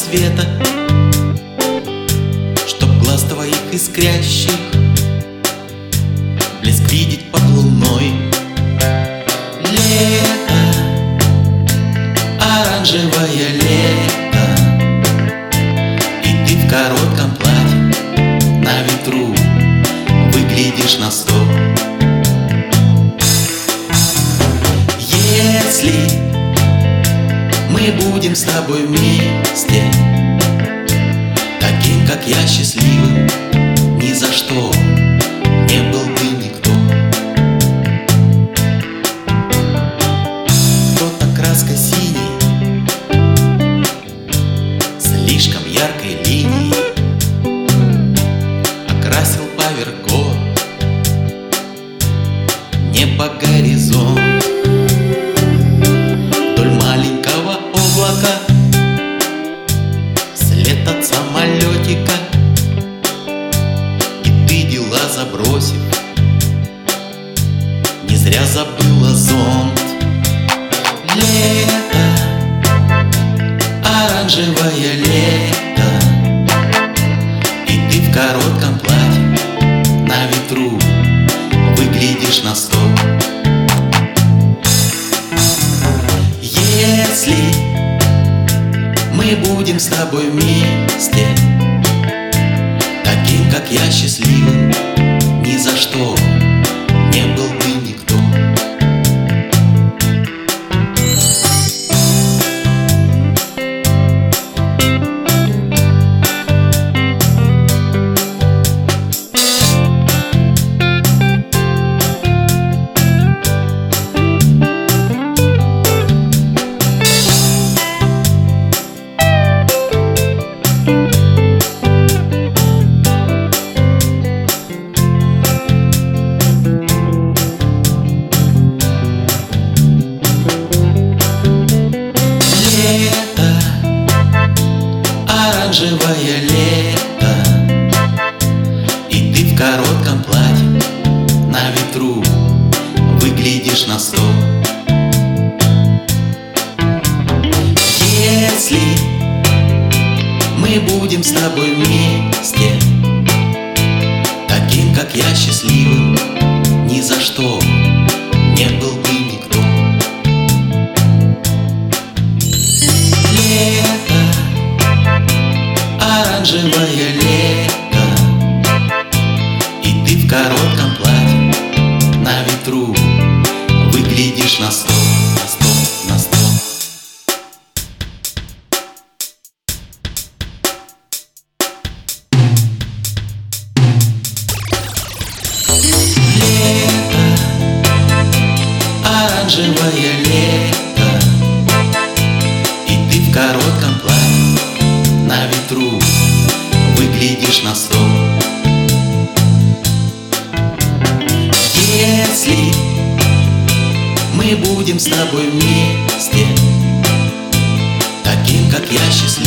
света, чтоб глаз твоих искрящих блеск видеть под луной. Лето, оранжевое лето, и ты в коротком платье на ветру выглядишь на 100. Если мы будем с тобой вместе, таким, как я, счастливым, ни за что не был бы никто. Кто-то краской синей, слишком яркой линией окрасил поверх гор небо, горизонт. Вдоль маленького облака след от самолетика, и ты, дела забросив, не зря забыла зонт. Лето, оранжевое лето, и ты в коротком платье на ветру выглядишь на 100. Если мы будем с тобой вместе, таким, как я, счастливым, ни за что не был бы никто. Оранжевое лето, и ты в коротком платье на ветру выглядишь на 100. Если мы будем с тобой вместе, таким, как я, счастливым, ни за что не был бы никто. Лето, оранжевое лето, и ты в коротком платье на ветру выглядишь на 100, на 100, на 100. Лето, оранжевое лето, и ты в коротком платье на ветру выглядишь на 100. Если мы будем с тобой вместе, таким, как я, счастливым,